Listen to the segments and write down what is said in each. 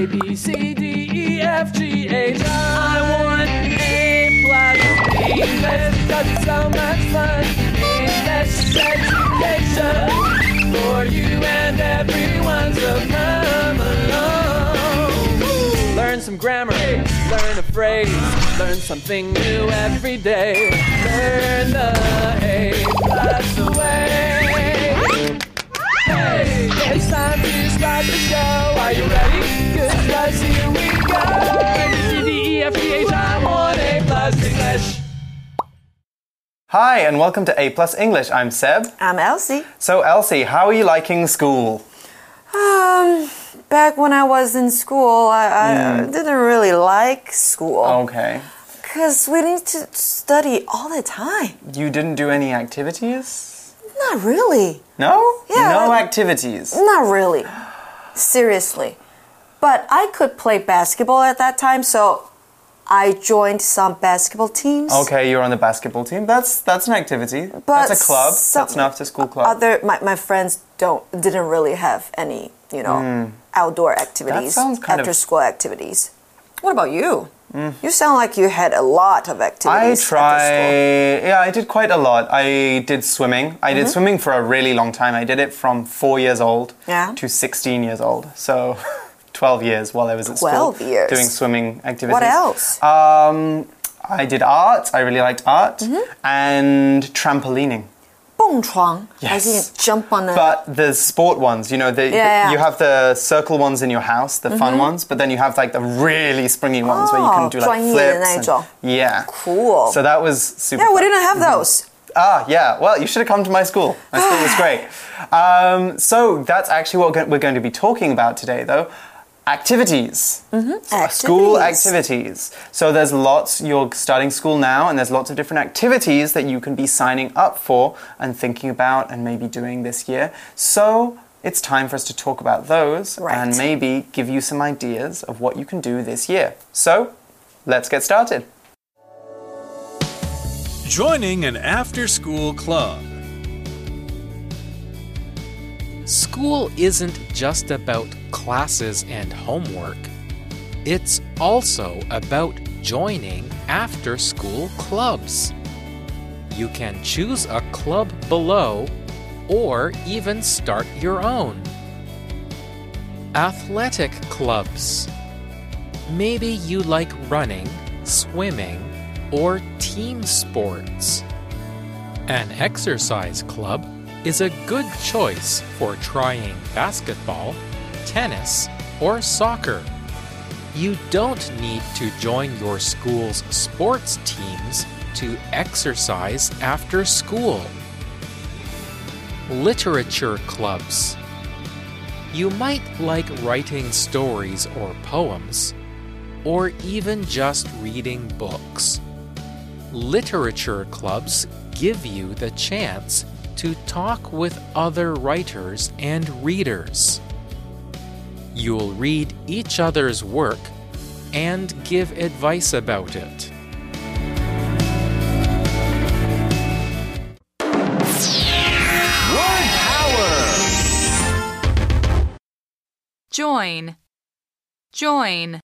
A, B, C, D, E, F, G, H, I want A plus English because it's so much fun. English education for you and everyone, so come along. Learn some grammar, learn a phrase, learn something new every day. Learn the A plus way. Hey, it's time to start the show. Are you ready? Good, 'cause here we go. A-B-C-D-E-F-G-H, I want A plus English. Hi, and welcome to A Plus English. I'm Seb. I'm Elsie. So, Elsie, how are you liking school? Back when I was in school, I didn't really like school. Okay. Because we need to study all the time. You didn't do any activities? Not really. No? Yeah. No activities? Not really. Seriously. But I could play basketball at that time, so I joined some basketball teams. Okay, you're on the basketball team. That's an activity. But that's a club. That's an after-school club. My friends didn't really have any, outdoor activities, That sounds kind of- after-school activities. What about you? You sound like you had a lot of activities after school. I did quite a lot. I did swimming. I did swimming for a really long time. I did it from 4 years old to 16 years old. So 12 years while I was at school. 12 years. Doing swimming activities. What else? I did art. I really liked art. And trampolining. 蹦床. Yes. I can jump on the... But the sport ones, you have the circle ones in your house, the fun ones, but then you have like the really springy ones where you can do like 专业的那 flips. 种. Yeah. Cool. So that was super Yeah, we fun. didn't have those. Yeah. Well, you should have come to my school. My school was great. So that's actually what we're going to be talking about today, though. Activities. School activities. So there's lots, you're starting school now, and there's lots of different activities that you can be signing up for and thinking about and maybe doing this year. So it's time for us to talk about those and maybe give you some ideas of what you can do this year. So let's get started. Joining an after-school club. School isn't just about classes and homework. It's also about joining after-school clubs. You can choose a club below or even start your own. Athletic clubs. Maybe you like running, swimming, or team sports. An exercise club is a good choice for trying basketball, tennis, or soccer. You don't need to join your school's sports teams to exercise after school. Literature clubs. You might like writing stories or poems, or even just reading books. Literature clubs give you the chance to talk with other writers and readers. You'll read each other's work and give advice about it. Word power. Join. Join.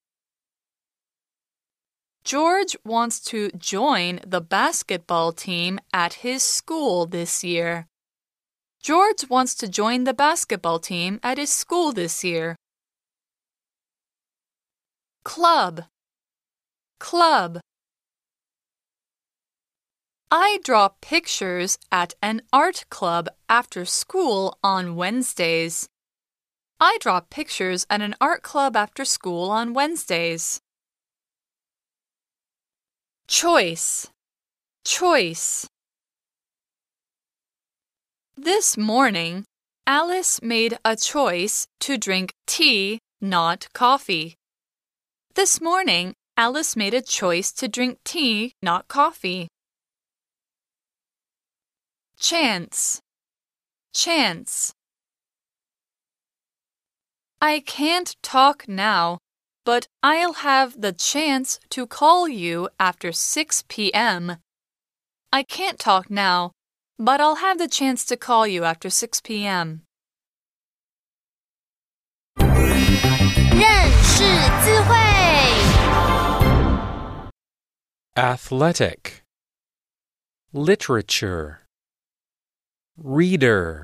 George wants to join the basketball team at his school this year. George wants to join the basketball team at his school this year. Club. Club. I draw pictures at an art club after school on Wednesdays. I draw pictures at an art club after school on Wednesdays. Choice. Choice. This morning, Alice made a choice to drink tea, not coffee. This morning, Alice made a choice to drink tea, not coffee. Chance. Chance. I can't talk now, but I'll have the chance to call you after 6 p.m. I can't talk now, but I'll have the chance to call you after 6 p.m. 认字慧。 Athletic, literature, reader.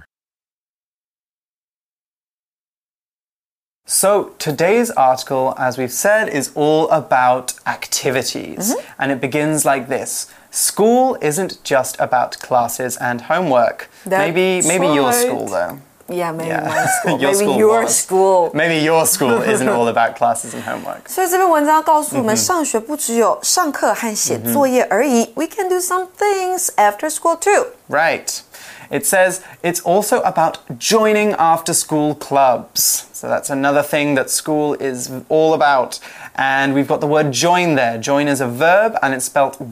So today's article, as we've said, is all about activities. And it begins like this. School isn't just about classes and homework. Maybe your school, though. Yeah, maybe my school. Your maybe school your was. school. Maybe your school isn't all about classes and homework. 所以这篇文章告诉我们，上学不只有上课和写作业而已。We can do some things after school too. Right. It says it's also about joining after-school clubs. So that's another thing that school is all about. And we've got the word join there. Join is a verb and it's spelled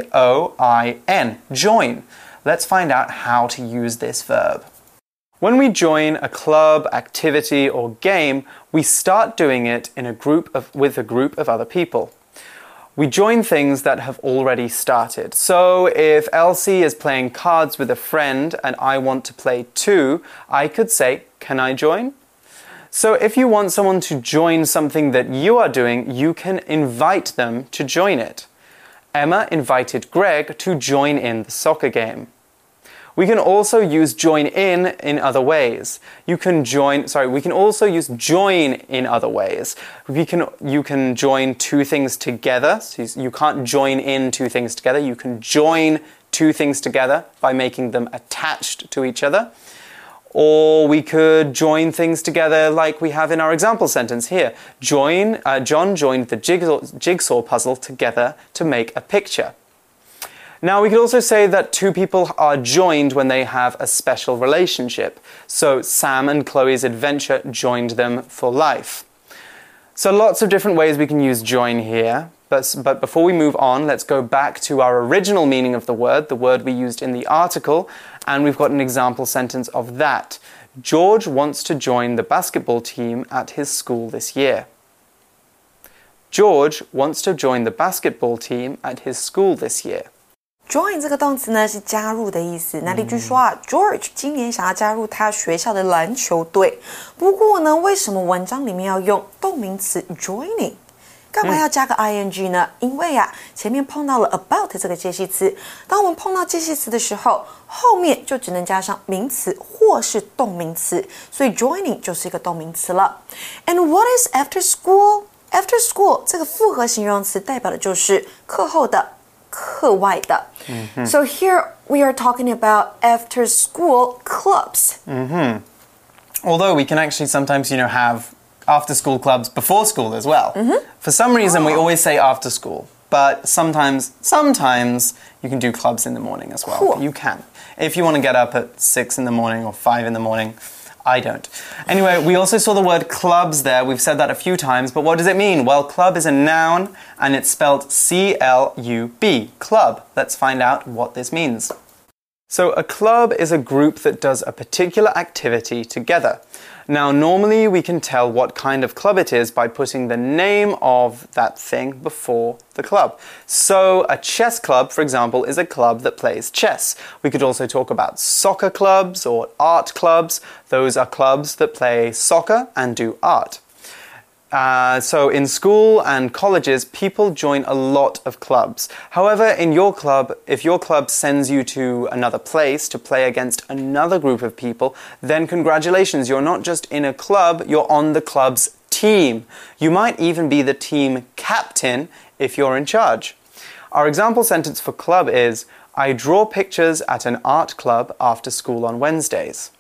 J-O-I-N. Join. Let's find out how to use this verb. When we join a club, activity, or game, we start doing it with a group of other people. We join things that have already started. So if Elsie is playing cards with a friend and I want to play too, I could say, can I join? So if you want someone to join something that you are doing, you can invite them to join it. Emma invited Greg to join in the soccer game. We can also use join in other ways. We can also use join in other ways. You can join two things together. So you can't join in two things together. You can join two things together by making them attached to each other. Or we could join things together like we have in our example sentence here. John joined the jigsaw puzzle together to make a picture. Now, we could also say that two people are joined when they have a special relationship. So, Sam and Chloe's adventure joined them for life. So, lots of different ways we can use join here. But before we move on, let's go back to our original meaning of the word we used in the article, and we've got an example sentence of that. George wants to join the basketball team at his school this year. George wants to join the basketball team at his school this year. Join 这个动词呢是加入的意思。那例句说啊 ，George 今年想要加入他学校的篮球队。不过呢，为什么文章里面要用动名词 joining？ 干嘛要加个 ing 呢？因为啊，前面碰到了 about 这个介系词。当我们碰到介系词的时候，后面就只能加上名词或是动名词，所以 joining 就是一个动名词了。And what is after school? After school 这个复合形容词代表的就是课后的。课外的。So here we are talking about after school clubs. Although we can actually sometimes, have after school clubs before school as well. For some reason, we always say after school. But sometimes you can do clubs in the morning as well. Cool. You can. If you want to get up at 6 in the morning or 5 in the morning, I don't. Anyway, we also saw the word clubs there. We've said that a few times, but what does it mean? Well, club is a noun and it's spelled C-L-U-B, club. Let's find out what this means. So a club is a group that does a particular activity together. Now, normally we can tell what kind of club it is by putting the name of that thing before the club. So a chess club, for example, is a club that plays chess. We could also talk about soccer clubs or art clubs. Those are clubs that play soccer and do art. So in school and colleges, people join a lot of clubs. However, in your club, if your club sends you to another place to play against another group of people, then congratulations, you're not just in a club, you're on the club's team. You might even be the team captain if you're in charge. Our example sentence for club is, I draw pictures at an art club after school on Wednesdays.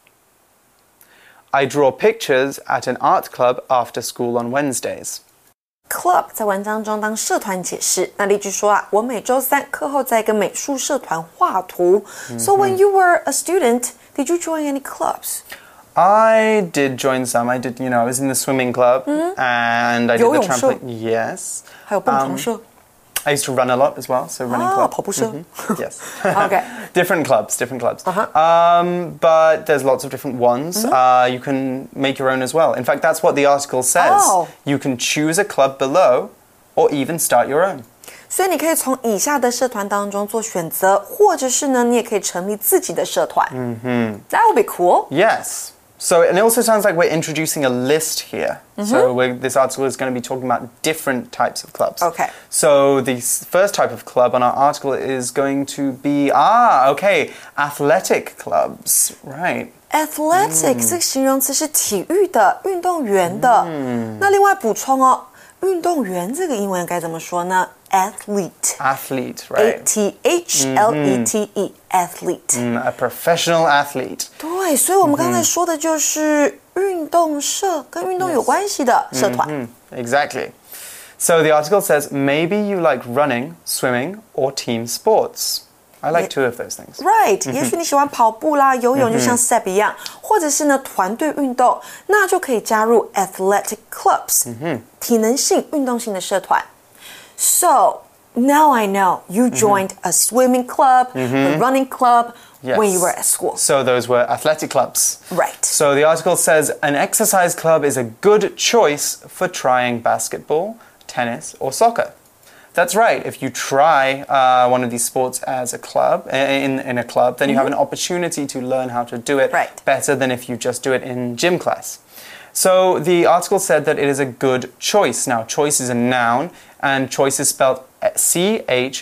I draw pictures at an art club after school on Wednesdays. Club 在文章中当社团解释。那例句说啊，我每周三课后在一个美术社团画图。So when you were a student, did you join any clubs? I did join some. I did, I was in the swimming club and I did the trampoline. Yes. 还有蹦床社。 I used to run a lot as well, so running club. 跑步社。 Yes. Okay. Different clubs. But there's lots of different ones. You can make your own as well. In fact, that's what the article says. Oh. You can choose a club below or even start your own. 所以你可以从以下的社团当中做选择，或者是呢，你也可以成立自己的社团。That would be cool. Yes. So, and it also sounds like we're introducing a list here. So this article is going to be talking about different types of clubs. Okay. So the first type of club on our article is going to be, athletic clubs. Right. Athletic 这个形容词是体育的、运动员的。那另外补充哦，运动员这个英文该怎么说呢？ Athlete. Athlete, right. A-T-H-L-E-T-E. Athlete. A professional athlete. 对，所以我们刚才说的就是运动社，跟运动有关系的社团。 Exactly. So the article says, maybe you like running, swimming, or team sports. I like two of those things. Right. 也许你喜欢跑步啦、游泳，就像 Seb 一样，或者是呢团队运动，那就可以加入 athletic clubs，体能性、运动性的社团。So now I know you joined a swimming club, a running club when you were at school. So those were athletic clubs. Right. So the article says, an exercise club is a good choice for trying basketball, tennis, or soccer. That's right. If you try one of these sports as a club, in a club, then you have an opportunity to learn how to do it better than if you just do it in gym class. So the article said that it is a good choice. Now, choice is a noun, and choice is spelled C-H-O-I-C-E.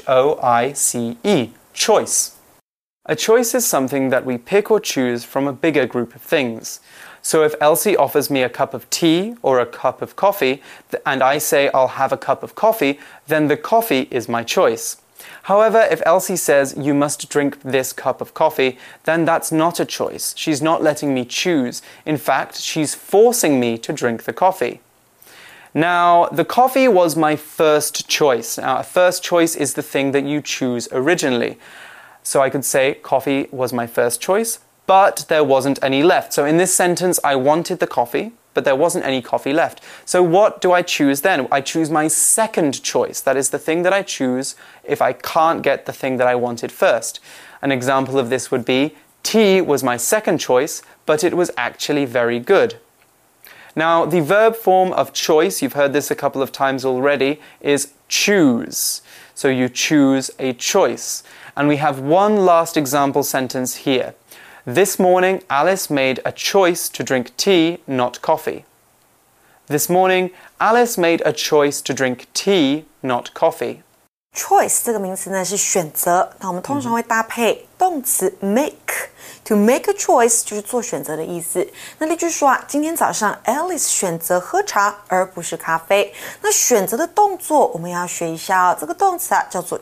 Choice. A choice is something that we pick or choose from a bigger group of things. So if Elsie offers me a cup of tea or a cup of coffee, and I say I'll have a cup of coffee, then the coffee is my choice. However, if Elsie says you must drink this cup of coffee, then that's not a choice. She's not letting me choose. In fact, she's forcing me to drink the coffee. Now, the coffee was my first choice. Now, a first choice is the thing that you choose originally. So I could say coffee was my first choice, but there wasn't any left. So in this sentence, I wanted the coffee, but there wasn't any coffee left. So what do I choose then? I choose my second choice. That is the thing that I choose if I can't get the thing that I wanted first. An example of this would be, tea was my second choice, but it was actually very good. Now, the verb form of choice, you've heard this a couple of times already, is choose. So you choose a choice. And we have one last example sentence here. This morning, Alice made a choice to drink tea, not coffee. This morning, Alice made a choice to drink tea, not coffee. Choice 这个名词呢是选择，那我们通常会搭配动词 make。To make a choice 就是做选择的意思。那例句说啊，今天早上 Alice 选择喝茶而不是咖啡。那选择的动作我们要学一下哦，这个动词啊叫做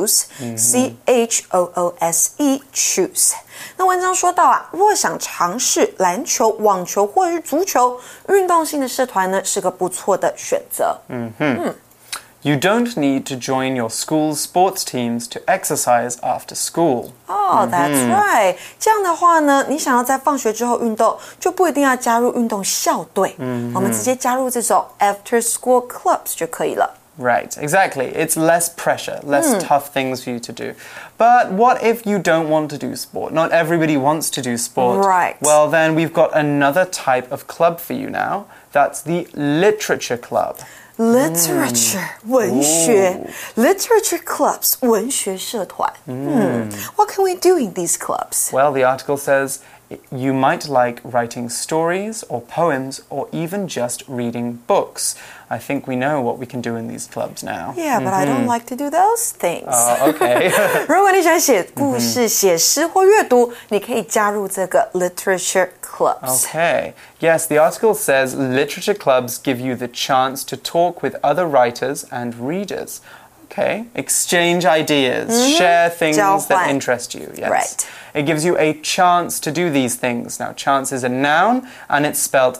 choose，C-H-O-O-S-E choose。那文章说到啊，若想尝试篮球、网球或者是足球运动性的社团呢，是个不错的选择。 You don't need to join your school's sports teams to exercise after school. Oh, that's right. 这样的话呢，你想要在放学之后运动，就不一定要加入运动校队。我们直接加入这种 after school clubs 就可以了。 Right, exactly. It's less pressure, less tough things for you to do. But what if you don't want to do sport? Not everybody wants to do sport. Right. Well, then we've got another type of club for you now. That's the literature club. Literature 文学 Literature clubs 文学社团 What can we do in these clubs? Well, the article says you might like writing stories or poems or even just reading books. I think we know what we can do in these clubs now. Yeah, but I don't like to do those things. Okay. 如果你喜欢写故事、写诗或阅读，你可以加入这个 literature clubs. Okay. Yes, the article says literature clubs give you the chance to talk with other writers and readers. Okay. Exchange ideas. Share things that interest you. Yes. Right. It gives you a chance to do these things. Now, chance is a noun, and it's spelled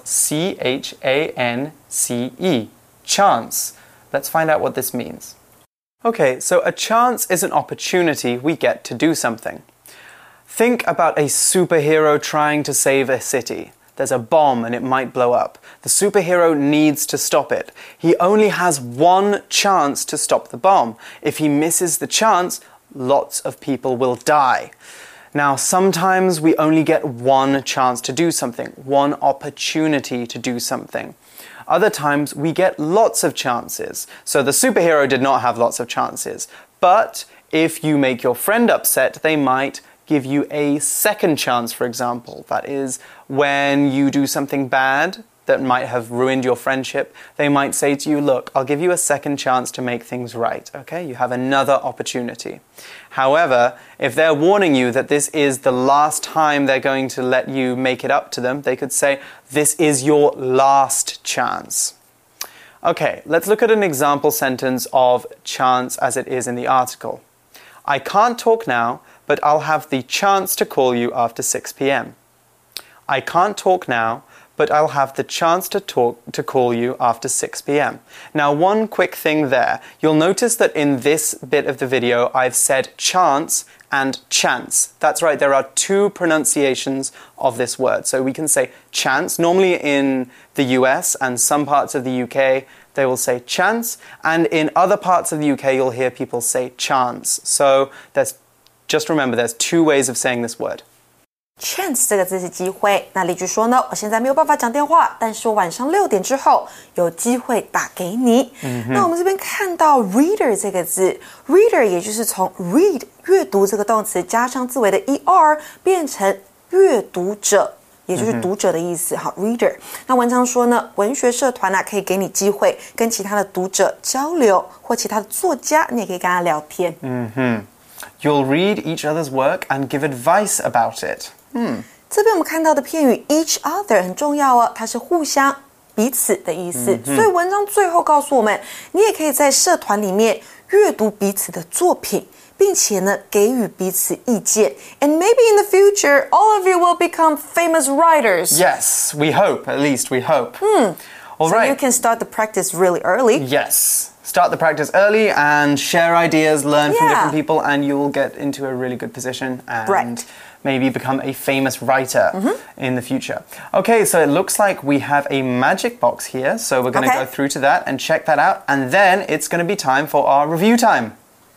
C-H-A-N-C-E. Chance. Let's find out what this means. Okay, so a chance is an opportunity we get to do something. Think about a superhero trying to save a city. There's a bomb and it might blow up. The superhero needs to stop it. He only has one chance to stop the bomb. If he misses the chance, lots of people will die. Now, sometimes we only get one chance to do something, one opportunity to do something. Other times we get lots of chances. So the superhero did not have lots of chances. But if you make your friend upset, they might give you a second chance, for example. That is when you do something bad that might have ruined your friendship, they might say to you, look, I'll give you a second chance to make things right, okay? You have another opportunity. However, if they're warning you that this is the last time they're going to let you make it up to them, they could say, this is your last chance. Okay, let's look at an example sentence of chance as it is in the article. I can't talk now, but I'll have the chance to call you after 6 p.m. I can't talk now, but I'll have the chance to call you after 6 p.m. Now, one quick thing there. You'll notice that in this bit of the video, I've said chance and chance. That's right, there are two pronunciations of this word. So we can say chance. Normally in the US and some parts of the UK, they will say chance. And in other parts of the UK, you'll hear people say chance. So just remember, there's two ways of saying this word. Chance 这个字是机会，那例句说呢，我现在没有办法讲电话，但是我晚上6点之后有机会打给你。那我们这边看到 reader 这个字 ，reader 也就是从 read 阅读这个动词加上字尾的 er 变成阅读者，也就是读者的意思。好 ，reader。那文章说呢，文学社团啊可以给你机会跟其他的读者交流，或其他的作家，你也可以跟他聊天。 You'll read each other's work and give advice about it. 这边我们看到的片语 each other 很重要哦，它是互相、彼此的意思。所以文章最后告诉我们，你也可以在社团里面阅读彼此的作品，并且呢给予彼此意见。And maybe in the future, all of you will become famous writers. Yes, we hope. At least we hope. All so right. you can start the practice really early. Yes. Start the practice early and share ideas, learn from different people, and you will get into a really good position and maybe become a famous writer in the future. Okay, so it looks like we have a magic box here, so we're going to go through to that and check that out, and then it's going to be time for our review time.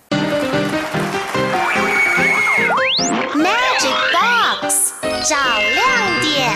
Magic box 找亮点。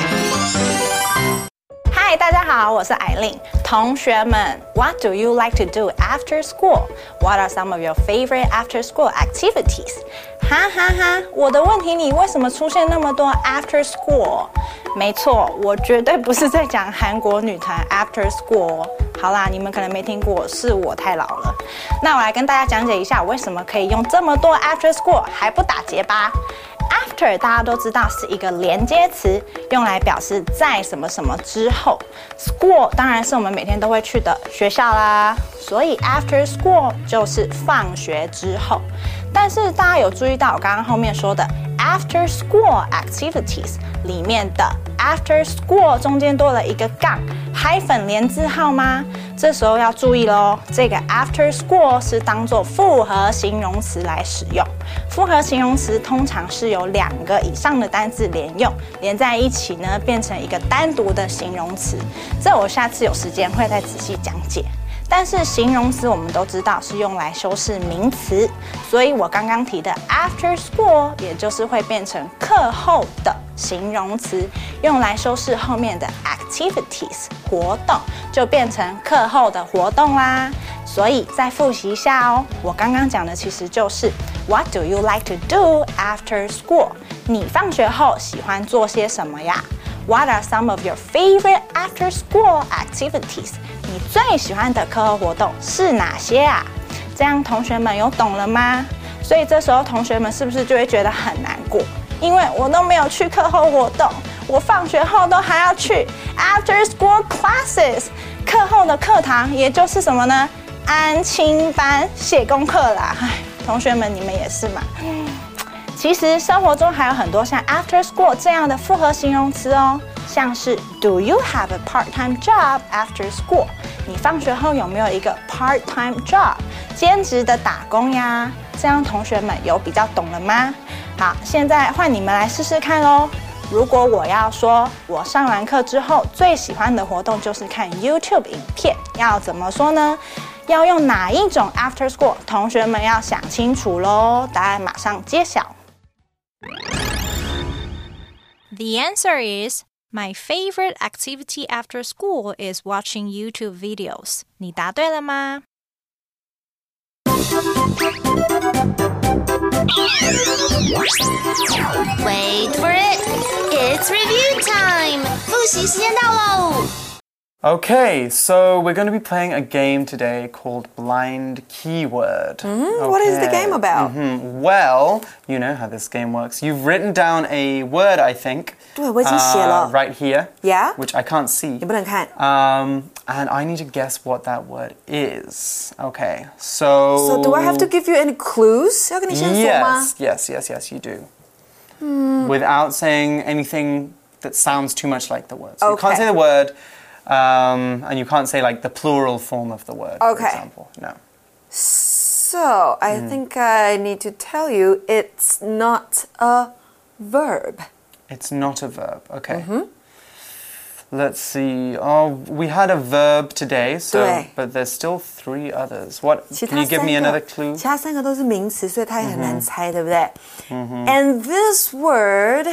嗨，大家好，我是艾琳。同学们 ，What do you like to do after school? What are some of your favorite after-school activities? 哈哈哈！我的问题里为什么出现那么多 after school？ 没错，我绝对不是在讲韩国女团 after school。好啦，你们可能没听过，是我太老了。那我来跟大家讲解一下，为什么可以用这么多 after school 还不打结吧。After 大家都知道是一个连接词，用来表示在什么什么之后。School 当然是我们每天都会去的学校啦，所以 after school 就是放学之后。但是大家有注意到我刚刚后面说的 after school activities 里面的 after school 中间多了一个杠 hyphen 连字号吗？这时候要注意咯，这个 after school 是当作复合形容词来使用。复合形容词通常是由2个以上的单字连用，连在一起呢，变成一个单独的形容词。这我下次有时间会再仔细讲解。但是形容词我们都知道是用来修饰名词，所以我刚刚提的 after school 也就是会变成课后的形容词，用来修饰后面的 activities 活动，就变成课后的活动啦。所以再复习一下哦，我刚刚讲的其实就是 What do you like to do after school？ 你放学后喜欢做些什么呀？ What are some of your favorite after school activities？ 你最喜欢的课后活动是哪些啊？这样同学们有懂了吗？所以这时候同学们是不是就会觉得很难过？因为我都没有去课后活动，我放学后都还要去 after school classes， 课后的课堂，也就是什么呢？安亲班写功课啦。同学们你们也是嘛？其实生活中还有很多像 after school 这样的复合形容词哦，像是 Do you have a part-time job after school？ 你放学后有没有一个 part-time job 兼职的打工呀？这样同学们有比较懂了吗？好，现在换你们来试试看咯。如果我要说我上完课之后最喜欢的活动就是看 YouTube 影片，要怎么说呢？要用哪一种 after school？ 同学们要想清楚咯，答案马上揭晓。 The answer is my favorite activity after school is watching YouTube videos. 你答对了吗？ Wait for it. It's review time. 复习时间到喽。 Okay, so we're going to be playing a game today called Blind Keyword. What is the game about? Well, you know how this game works. You've written down a word, I think. 对，我已经写了。 Right here. Yeah? Which I can't see. 你不能看。 And I need to guess what that word is. Okay, so... So do I have to give you any clues? 要跟你线索吗？ Yes, you do. Without saying anything that sounds too much like the word. So you can't say the word, and you can't say like the plural form of the word, for example. No. So, I think I need to tell you it's not a verb. It's not a verb. Okay. Let's see. Oh, we had a verb today, so but there's still 3 others. What? Can you give me another clue? 其他3个都是名词，所以它也很难猜，对不对？And this word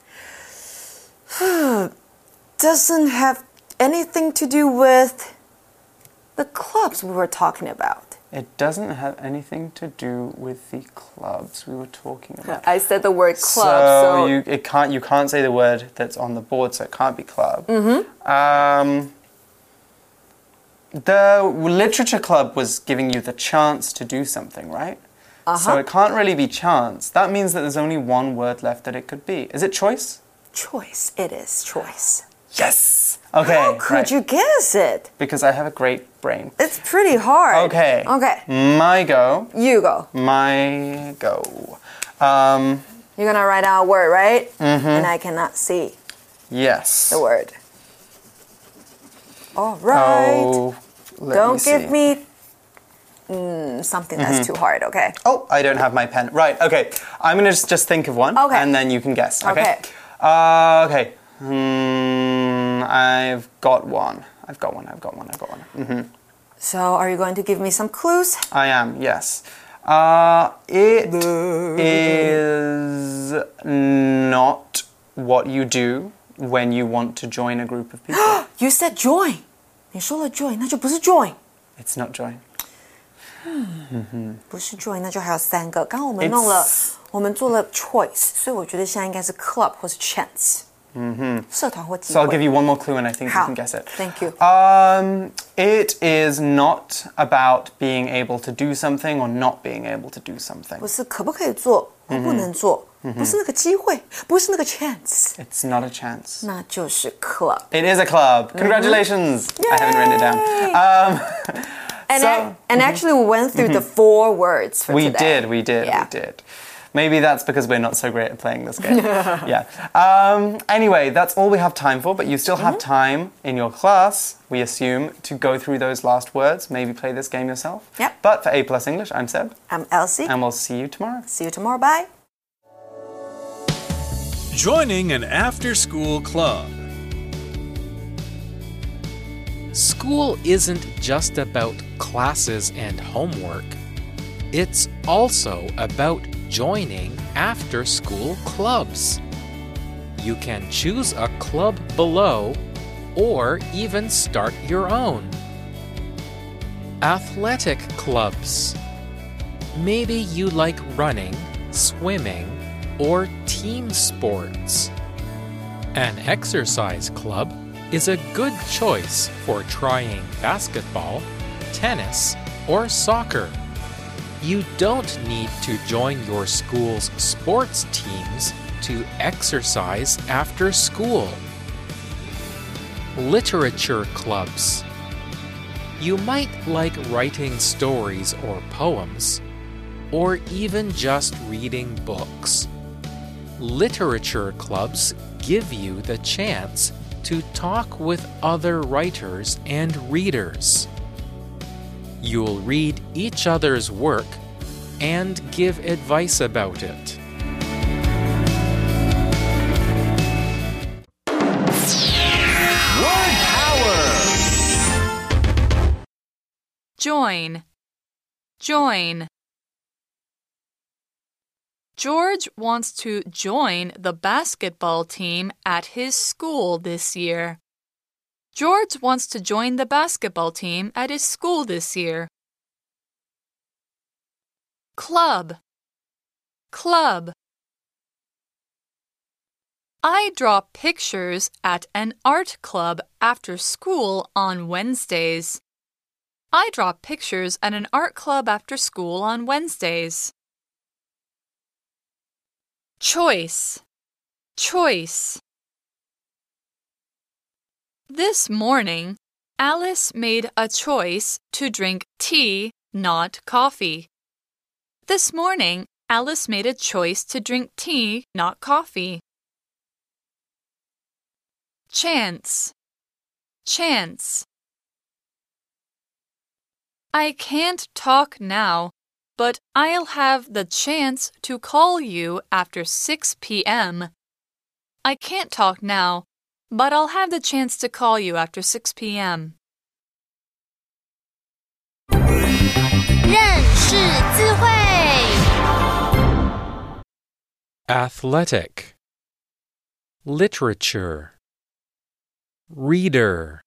doesn't have anything to do with the clubs we were talking about. It doesn't have anything to do with the clubs we were talking about. I said the word club, so you can't say the word that's on the board, so it can't be club. The literature club was giving you the chance to do something, right? So it can't really be chance. That means that there's only one word left that it could be. Is it choice? Choice. It is choice. Yes! Okay. How could you guess it? Because I have a great brain. It's pretty hard. Okay. My go. You go. My go. You're gonna write down a word, right? And I cannot see Yes. the word. All right. Oh, Don't give me something that's too hard, okay? Oh, I don't have my pen. Right, okay. I'm going to just think of one, and then you can guess, okay? Okay. I've got one. So, are you going to give me some clues? I am, yes. It is not what you do when you want to join a group of people. You said join. 你说了 join, 那就不是 join. It's not join. 不是 join, 那就还有3个。刚刚我们做了 choice, 所以我觉得现在应该是 club 或是 chance. 社团或机会。 So I'll give you one more clue and I think you can guess it. Thank you. It is not about being able to do something or not being able to do something. 不是可不可以做，或不能做，不是那个机会，不是那个 chance. It's not a chance. 那就是 club. It is a club. Congratulations. I haven't written it down. And actually we went through the 4 words for today. We did. Maybe that's because we're not so great at playing this game. Anyway, that's all we have time for, but you still have time in your class, we assume, to go through those last words, maybe play this game yourself. Yep. But for A+ English, I'm Seb. I'm Elsie. And we'll see you tomorrow. See you tomorrow. Bye. Joining an after-school club. School isn't just about classes and homework. It's also about joining after-school clubs. You can choose a club below or even start your own. Athletic clubs. Maybe you like running, swimming, or team sports. An exercise club is a good choice for trying basketball, tennis, or soccer. You don't need to join your school's sports teams to exercise after school. Literature clubs. You might like writing stories or poems, or even just reading books. Literature clubs give you the chance to talk with other writers and readers. You'll read each other's work and give advice about it. Word power! Join. Join. George wants to join the basketball team at his school this year. George wants to join the basketball team at his school this year. Club. Club. I draw pictures at an art club after school on Wednesdays. I draw pictures at an art club after school on Wednesdays. Choice. Choice. This morning, Alice made a choice to drink tea, not coffee. This morning, Alice made a choice to drink tea, not coffee. Chance. Chance. I can't talk now, but I'll have the chance to call you after 6 p.m. I can't talk now, but I'll have the chance to call you after 6 p.m. 认识字汇 Athletic. Literature. Reader.